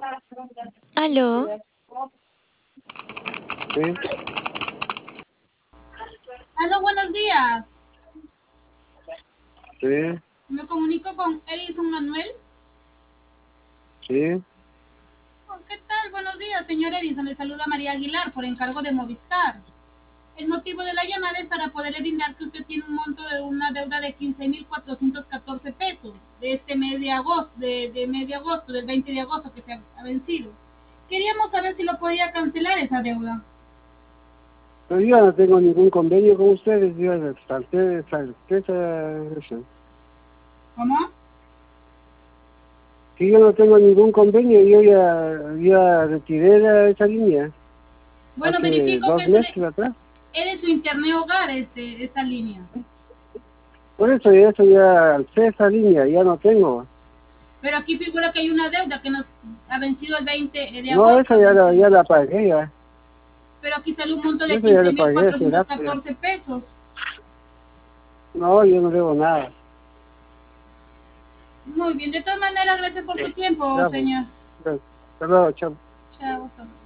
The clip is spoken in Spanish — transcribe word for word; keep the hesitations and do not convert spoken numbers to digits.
Aló. Sí, Aló, buenos días. sí, Me comunico con Edison Manuel. sí. Oh, ¿qué tal? Buenos días, señor Edison. Le saluda María Aguilar por encargo de Movistar. El motivo de la llamada es para poderle brindar que usted tiene un monto de una deuda de quince mil cuatrocientos catorce pesos de este mes de agosto, de, de mes de agosto, del veinte de agosto que se ha, ha vencido. Queríamos saber si lo podía cancelar esa deuda. Pero yo no tengo ningún convenio con ustedes, yo salté, salté esa, eso. ¿Cómo? Si yo no tengo ningún convenio, yo ya, ya retiré la- esa línea Bueno, hace verifico que dos es de, meses atrás. es de su internet hogar este, esta línea. Por eso, eso ya alcé esa línea, ya no tengo. Pero aquí figura que hay una deuda que nos ha vencido el veinte de No, agosto. esa ya la, ya la pagué ya. Pero aquí sale un monto de Eso ya quince le mil pagué hace cuatrocientos rato ya. catorce pesos. No, yo no debo nada. Muy bien, de todas maneras, gracias por su tiempo, Ya, pues. señor. Ya. Hasta luego, chao. Chao. Hasta luego.